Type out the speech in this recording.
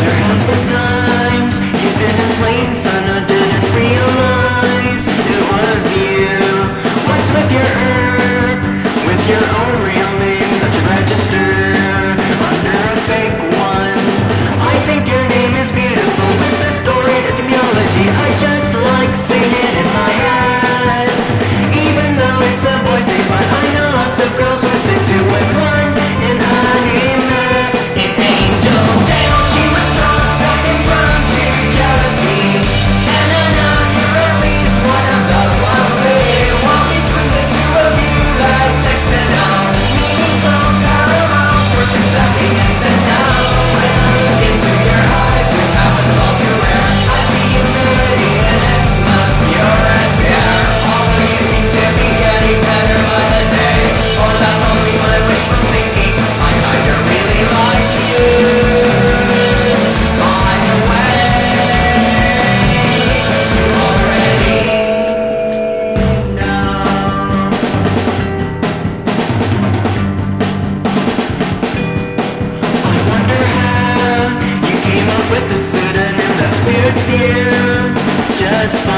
There has been times you've been in plain sun, I didn't realize it was you. What's with your herb, with your own real name that you registered under a fake one? I think your name is beautiful with the story etymology. I just like singing in my head, even though it's a boy's name. But I know lots of girls with it too. With one in her name, in Angel Dale, she was strong, back and prone to jealousy. And I know you're at least one of those lovely. While between the two of you, that's next to no meaning from paramount. We're exactly need to know. When I look into your eyes, which happens all too rare, I see humility and it's most pure and pure. Although you seem to be getting better by the day, or that's only my wishful thinking. I kinda really like you. By the way, you already know. I wonder how you came up with a pseudonym that suits you just fine.